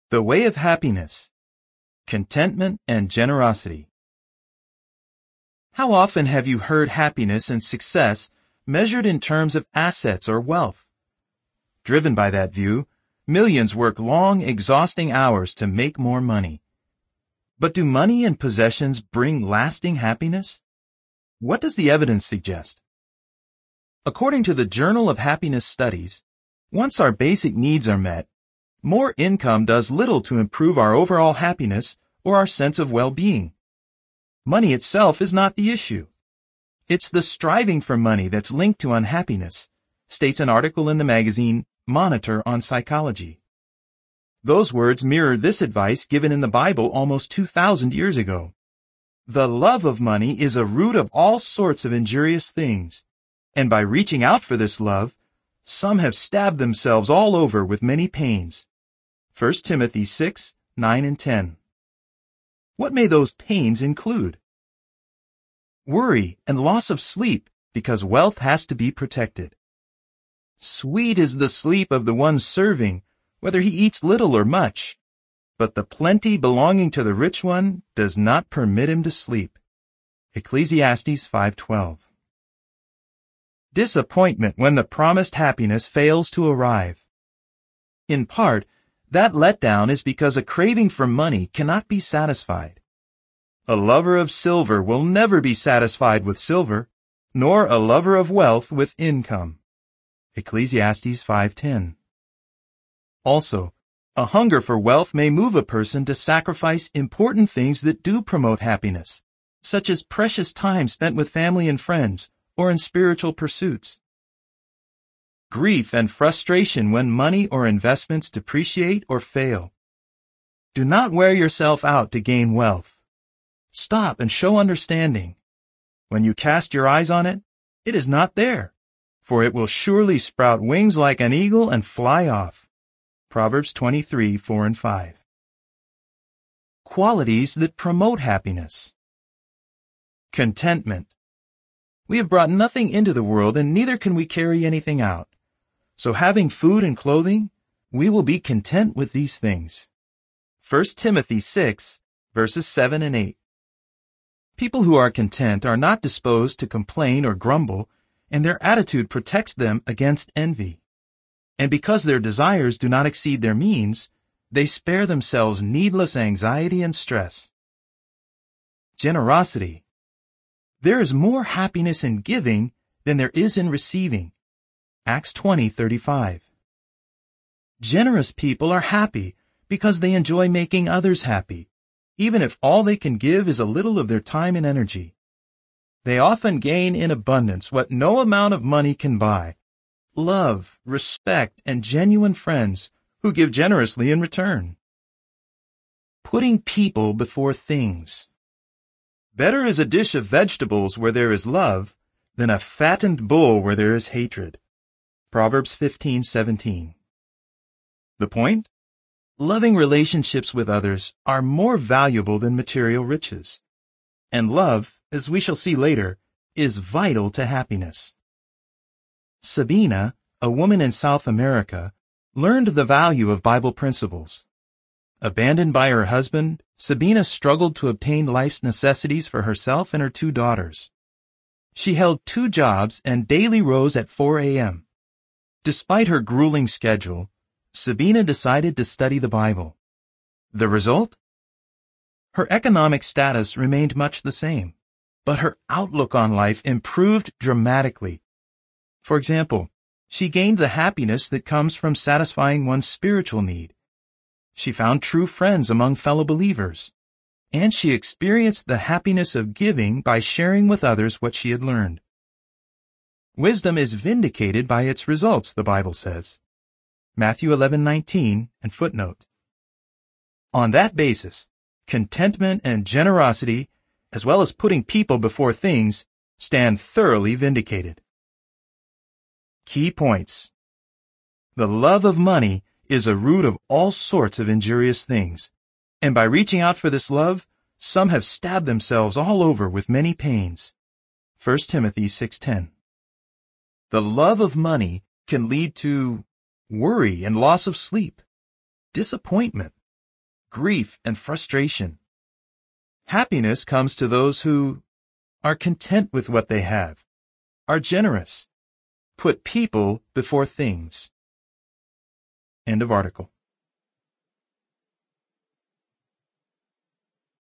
The way of happiness, contentment and generosity. How often have you heard happiness and success measured in terms of assets or wealth? Driven by that view, millions work long, exhausting hours to make more money. But do money and possessions bring lasting happiness? What does the evidence suggest? According to the Journal of Happiness Studies, once our basic needs are met, more income does little to improve our overall happiness or our sense of well-being. Money itself is not the issue. It's the striving for money that's linked to unhappiness, states an article in the magazine Monitor on Psychology. Those words mirror this advice given in the Bible almost 2,000 years ago. The love of money is a root of all sorts of injurious things, and by reaching out for this love, some have stabbed themselves all over with many pains. 1 Timothy 6, 9 and 10. What may those pains include? Worry and loss of sleep because wealth has to be protected. Sweet is the sleep of the one serving, whether he eats little or much, but the plenty belonging to the rich one does not permit him to sleep. Ecclesiastes 5:12. Disappointment when the promised happiness fails to arrive. In part, that letdown is because a craving for money cannot be satisfied. A lover of silver will never be satisfied with silver, nor a lover of wealth with income. Ecclesiastes 5:10. Also, a hunger for wealth may move a person to sacrifice important things that do promote happiness, such as precious time spent with family and friends or in spiritual pursuits. Grief and frustration when money or investments depreciate or fail. Do not wear yourself out to gain wealth. Stop and show understanding. When you cast your eyes on it, it is not there, for it will surely sprout wings like an eagle and fly off. Proverbs 23, 4 and 5. Qualities that promote happiness. Contentment. We have brought nothing into the world, and neither can we carry anything out. So having food and clothing, we will be content with these things. 1 Timothy 6, verses 7 and 8. People who are content are not disposed to complain or grumble, and their attitude protects them against envy. And because their desires do not exceed their means, they spare themselves needless anxiety and stress. Generosity. There is more happiness in giving than there is in receiving. Acts 20:35. Generous people are happy because they enjoy making others happy, even if all they can give is a little of their time and energy. They often gain in abundance what no amount of money can buy: love, respect, and genuine friends who give generously in return. Putting people before things. Better is a dish of vegetables where there is love than a fattened bull where there is hatred. Proverbs 15:17. The point? Loving relationships with others are more valuable than material riches. And love, as we shall see later, is vital to happiness. Sabina, a woman in South America, learned the value of Bible principles. Abandoned by her husband, Sabina struggled to obtain life's necessities for herself and her 2 daughters. She held 2 jobs and daily rose at 4 a.m. Despite her grueling schedule, Sabina decided to study the Bible. The result? Her economic status remained much the same, but her outlook on life improved dramatically. For example, she gained the happiness that comes from satisfying one's spiritual need. She found true friends among fellow believers, and she experienced the happiness of giving by sharing with others what she had learned. Wisdom is vindicated by its results, the Bible says. Matthew 11:19 and footnote. On that basis, contentment and generosity, as well as putting people before things, stand thoroughly vindicated. Key points. The love of money is a root of all sorts of injurious things, and by reaching out for this love, some have stabbed themselves all over with many pains. 1 Timothy 6:10. The love of money can lead to worry and loss of sleep, disappointment, grief and frustration. Happiness comes to those who are content with what they have, are generous, put people before things. End of article.